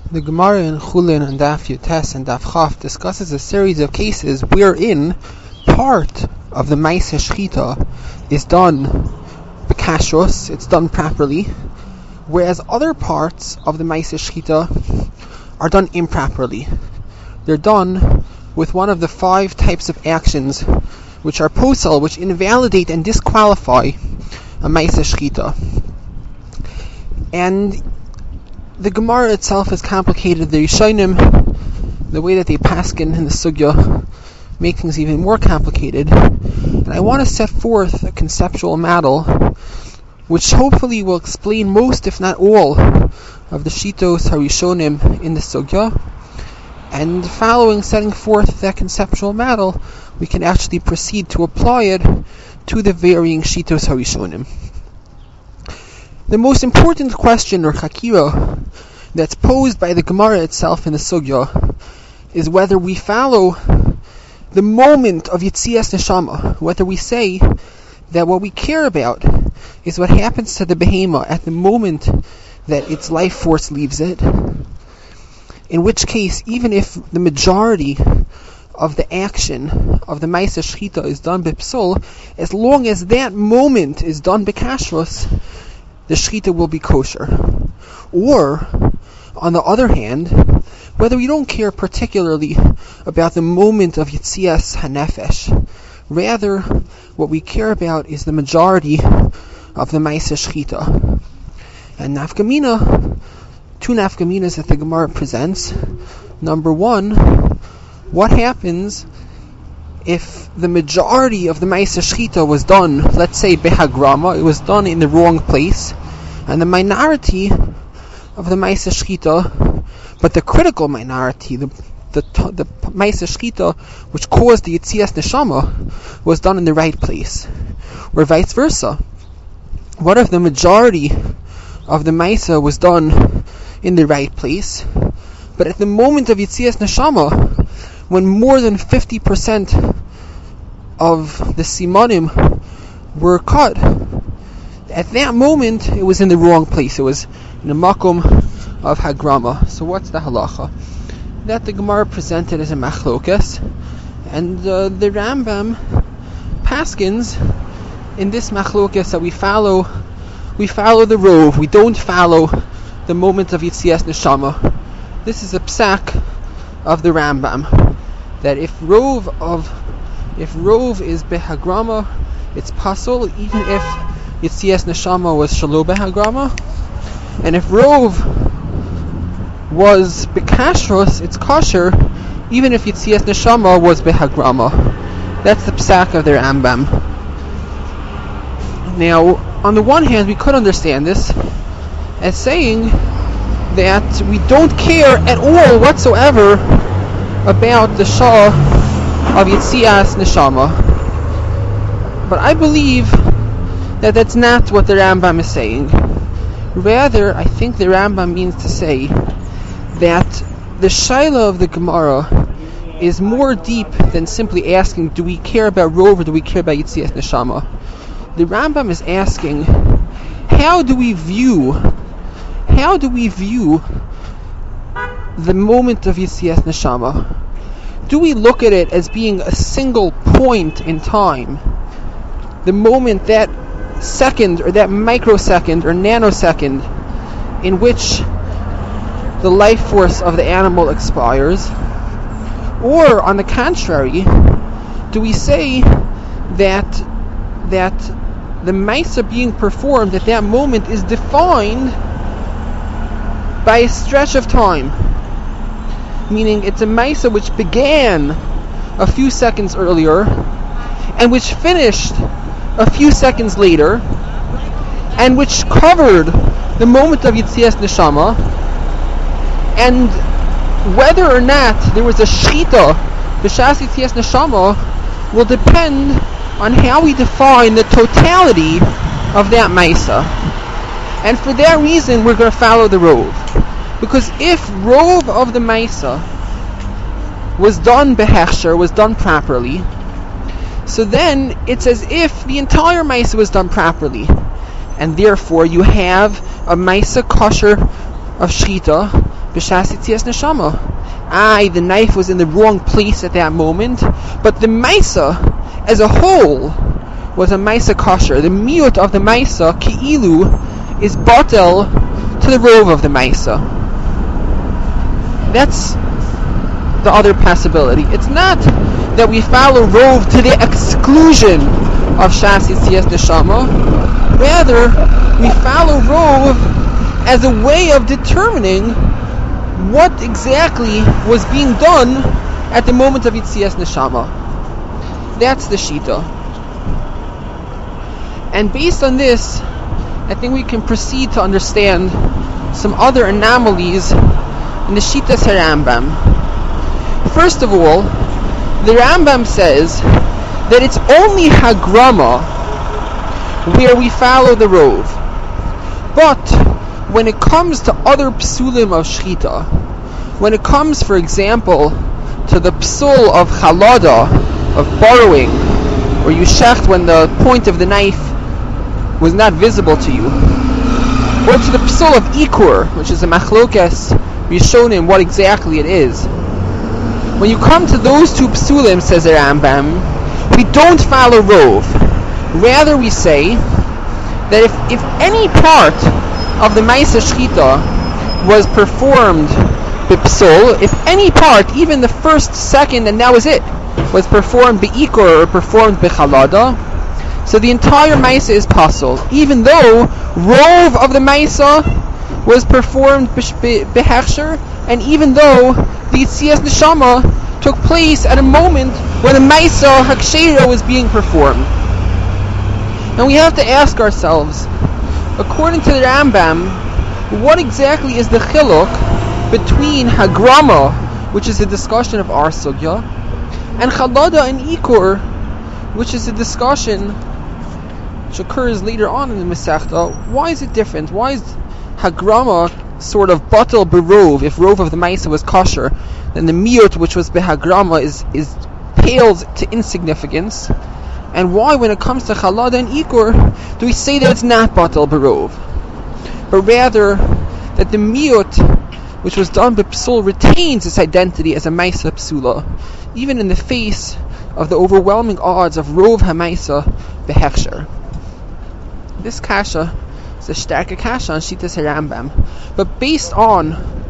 The Gemara in Chulin and Daf Yotes and Daf Chaf discusses a series of cases wherein part of the Maaseh Shechita is done b'kashrus, it's done properly, whereas other parts of the Maaseh Shechita are done improperly. They're done with one of the 5 types of actions which are posel, which invalidate and disqualify a Maaseh Shechita. And the Gemara itself is complicated. The Rishonim, the way that they paskin in the sugya, make things even more complicated. And I want to set forth a conceptual model which hopefully will explain most, if not all, of the shitos harishonim in the sugya. And following setting forth that conceptual model, we can actually proceed to apply it to the varying shitos harishonim. The most important question or chakira that's posed by the Gemara itself in the sugya is whether we follow the moment of Yitzias Neshama, whether we say that what we care about is what happens to the behemoth at the moment that its life force leaves it, in which case, even if the majority of the action of the Maaseh Shechita is done b'psul, as long as that moment is done b'kashrus, the Shechita will be kosher. Or, on the other hand, whether we don't care particularly about the moment of Yitzias HaNefesh, rather, what we care about is the majority of the Maaseh Shechita. And nafkamina, 2 nafkaminas that the Gemara presents. Number 1, what happens if the majority of the Maaseh Shechita was done, let's say behagrama, it was done in the wrong place, and the minority of the Maaseh Shechita, but the critical minority, the Maaseh Shechita which caused the Yitzias Neshama, was done in the right place, or vice versa. What if the majority of the Maaseh was done in the right place, but at the moment of Yitzias Neshama, when more than 50% of the simanim were cut, at that moment it was in the wrong place. It was in the makom of hagrama. So what's the halacha? That the Gemara presented as a machlokes, and the Rambam paskins in this machlokes that we follow the rov. We don't follow the moment of Yitzias Neshama. This is a psak of the Rambam, that if rov is behagrama, it's pasul, even if Yitzias Neshama was shalo behagrama, and if rov was bekashrus, it's kosher, even if Yitzias Neshama was behagrama. That's the psak of the Rambam. Now, on the one hand, we could understand this as saying that we don't care at all whatsoever about the Shah of Yitzias Neshama. But I believe that that's not what the Rambam is saying. Rather, I think the Rambam means to say that the Shaila of the Gemara is more deep than simply asking, do we care about Rov or do we care about Yitzias Neshama? The Rambam is asking, how do we view the moment of Yitzias Neshama? Do we look at it as being a single point in time? The moment, that second or that microsecond or nanosecond in which the life force of the animal expires? Or, on the contrary, do we say that the Maaseh being performed at that moment is defined by a stretch of time? Meaning it's a Maaseh which began a few seconds earlier and which finished a few seconds later, and which covered the moment of Yitzias Neshama, and whether or not there was a Shechita b'shas Yitzias Neshama will depend on how we define the totality of that Maaseh. And for that reason, we're going to follow the rov. Because if rov of the Maaseh was done behechsher, was done properly, so then it's as if the entire Maaseh was done properly. And therefore you have a Maaseh kosher of Shechita b'shas yitzias neshama. Aye, the knife was in the wrong place at that moment, but the maisa as a whole was a maisa kosher. The miyut of the maisa, ki'ilu, is batel to the rov of the maisa. That's the other possibility. It's not that we follow rov to the exclusion of shas yitzias neshama. Rather, we follow rov as a way of determining what exactly was being done at the moment of yitzias neshama. That's the shita. And based on this, I think we can proceed to understand some other anomalies in the Shitas HaRambam. First of all, the Rambam says that it's only Hagrama where we follow the Rov. But when it comes to other psulim of Shchita, when it comes, for example, to the psul of Chalada, of borrowing, where you shecht when the point of the knife was not visible to you, or to the psul of Ikur, which is a machlokes Rishonim what exactly it is. When you come to those two psulim, says the Rambam, we don't follow rov. Rather, we say that if any part of the Maisa Shchita was performed b'psul, if any part, even the first, second, and that was it, was performed b'ikur or performed b'chalada, so the entire Maisa is pasul, even though rov of the Maisa was performed b'hechsher, and even though the Yitzias Neshama took place at a moment when the Maisa Hakshera was being performed. And we have to ask ourselves, according to the Rambam, what exactly is the chiluk between Hagrama, which is a discussion of our sugya, and Chalada and Ikur, which is a discussion which occurs later on in the Masechta? Why is it different? Why is Hagrama sort of batel berov, if rov of the Maisa was kosher, then the miyut, which was behagrama, is pales to insignificance? And why, when it comes to Chalada and Ikur, do we say that it's not batel berov, but rather that the miyut, which was done by psul, retains its identity as a Maisa psula, even in the face of the overwhelming odds of rov ha-Maisa behechsher? This kasha is a starke kasha on Shitas HaRambam, but based on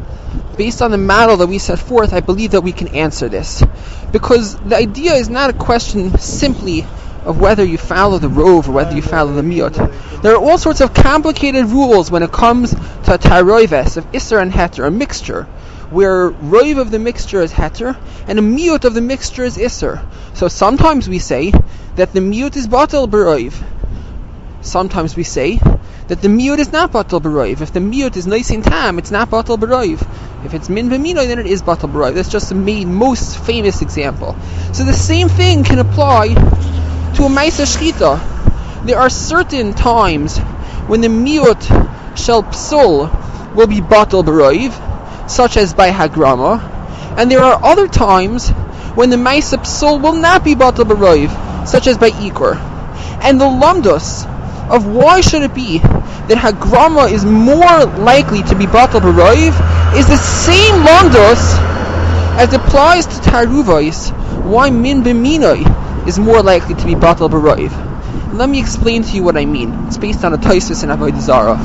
the model that we set forth, I believe that we can answer this, because the idea is not a question simply of whether you follow the rov or whether you follow the miyut. There are all sorts of complicated rules when it comes to a taroives of isser and heter, a mixture, where rov of the mixture is heter and a miyut of the mixture is isser. So sometimes we say that the miyut is batel b'rov. Sometimes we say that the miyut is not batel b'rov. If the miyut is nisin tam, it's not batel b'rov. If it's min v'minoi, then it is batel b'rov. That's just the most famous example. So the same thing can apply to a Maisa Shchita. There are certain times when the miyut shel psul will be batel b'rov, such as by Hagrama, and there are other times when the Maisa psul will not be batel b'rov, such as by Ikur. And the lamdus of why should it be that Hagrama is more likely to be batel b'rov is the same lamdus as applies to Taruvais, why min b'minoi is more likely to be batel b'rov. Let me explain to you what I mean. It's based on a Tosfos in Avodah Zarah.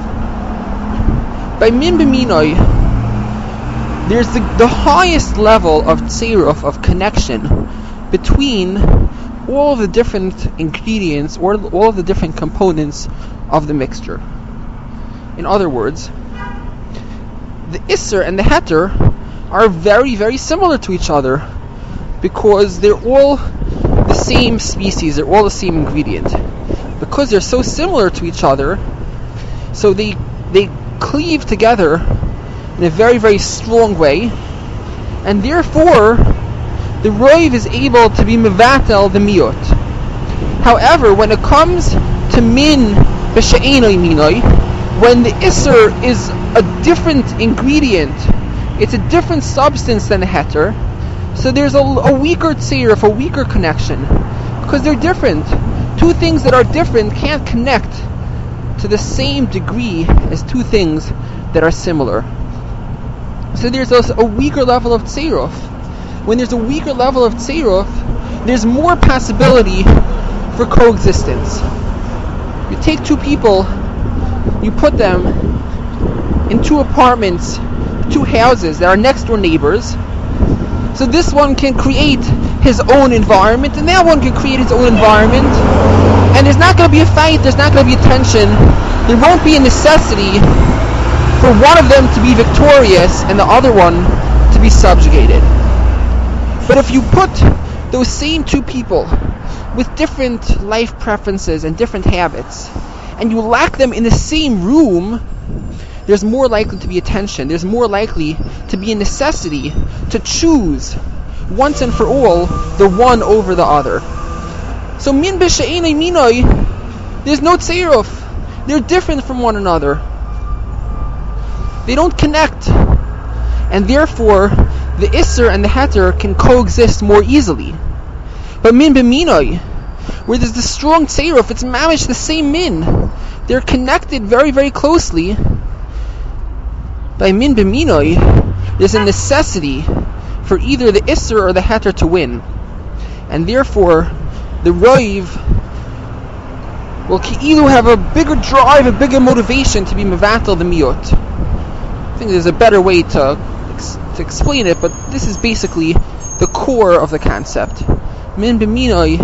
By min b'minoi, there's the highest level of tzeiruf, of connection, between all of the different ingredients or all of the different components of the mixture. In other words, the isser and the heter are very, very similar to each other because they're all the same species, they're all the same ingredient. Because they're so similar to each other, so they cleave together in a very, very strong way, and therefore the rov is able to be mevatel the miyut. However, when it comes to min b'she'enoi minoi, when the isser is a different ingredient, it's a different substance than the heter, so there's a weaker tzeiruf, a weaker connection, because they're different. Two things that are different can't connect to the same degree as two things that are similar. So there's a weaker level of tzeiruf. When there's a weaker level of tzeiruf, there's more possibility for coexistence. You take two people, you put them in two apartments, two houses that are next door neighbors. So this one can create his own environment, and that one can create his own environment. And there's not going to be a fight, there's not going to be a tension. There won't be a necessity for one of them to be victorious and the other one to be subjugated. But if you put those same two people with different life preferences and different habits, and you lock them in the same room, there's more likely to be a tension. There's more likely to be a necessity to choose once and for all the one over the other. So min b'she'enei minoi, there's no tzeiruf. They're different from one another. They don't connect, and therefore the isser and the heter can coexist more easily. But min b'minoi, where there's the strong tzeiruf, it's mamish the same min. They're connected very, very closely. By min b'minoi, there's a necessity for either the isser or the heter to win, and therefore the roiv will either have a bigger drive, a bigger motivation to be mevatel the miut. I think there's a better way to explain it, but this is basically the core of the concept. Min b'minoi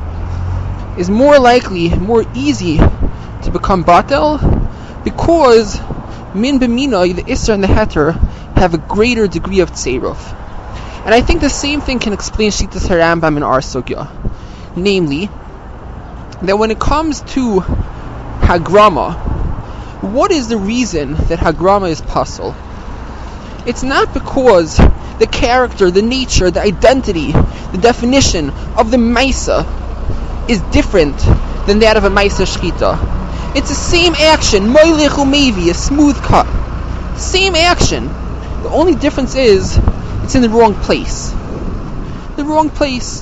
is more likely, more easy to become batel, because min b'minoi, the isser and the heter, have a greater degree of tzeiruf. And I think the same thing can explain Shitas HaRambam in our sugya. Namely, that when it comes to Hagrama, what is the reason that Hagrama is pasul? It's not because the character, the nature, the identity, the definition of the Maisa is different than that of a Maisa Shchita. It's the same action, Moilech Umevi, a smooth cut. Same action. The only difference is, it's in the wrong place. The wrong place.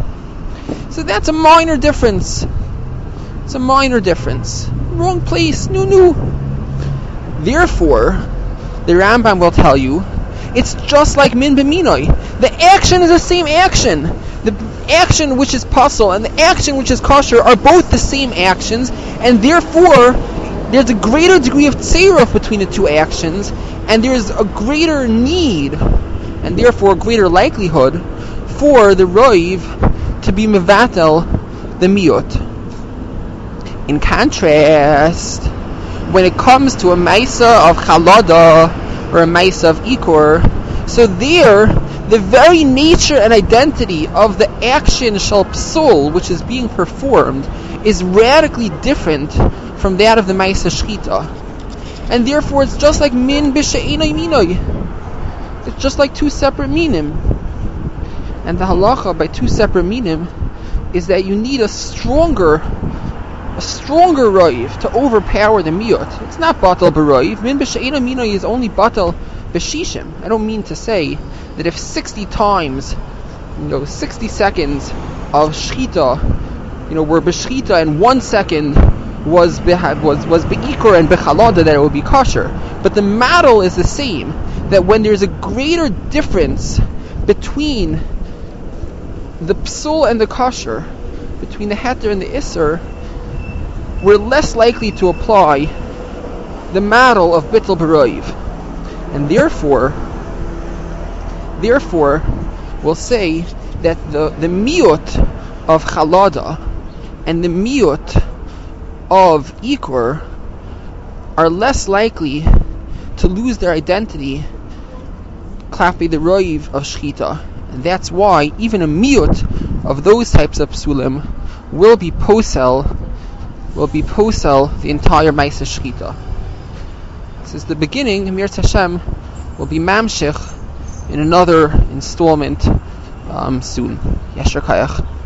So that's a minor difference. It's a minor difference. Wrong place. No. Therefore, the Rambam will tell you, it's just like min b'minoi. The action is the same action. The action which is pasul and the action which is kosher are both the same actions, and therefore there's a greater degree of tzeiruf between the two actions, and there's a greater need, and therefore a greater likelihood for the roiv to be mevatel the miut. In contrast, when it comes to a maisa of chalada or a maisa of ikor, so there, the very nature and identity of the action shal psul, which is being performed, is radically different from that of the maisa shchita. And therefore it's just like min b'she'enei minoi. It's just like two separate minim. And the halacha by two separate minim is that you need a stronger roiv to overpower the miut. It's not batal b'roiv. Min b'she'enei minoi is only batal b'shishim. I don't mean to say that if 60 times, 60 seconds of shchita, were b'shchita and 1 second was be'ikor and bechalada, that it would be kosher. But the model is the same, that when there's a greater difference between the psul and the kosher, between the heter and the isser, we're less likely to apply the model of bittul b'roiv. And therefore we'll say that the miut of chalada and the miut of ikor are less likely to lose their identity klapi the roiv of shchita. And that's why even a miut of those types of psulim will be posel the entire maisa shchita. This is the beginning. Mir Hashem will be mamshich in another installment soon. Yasher Kayach.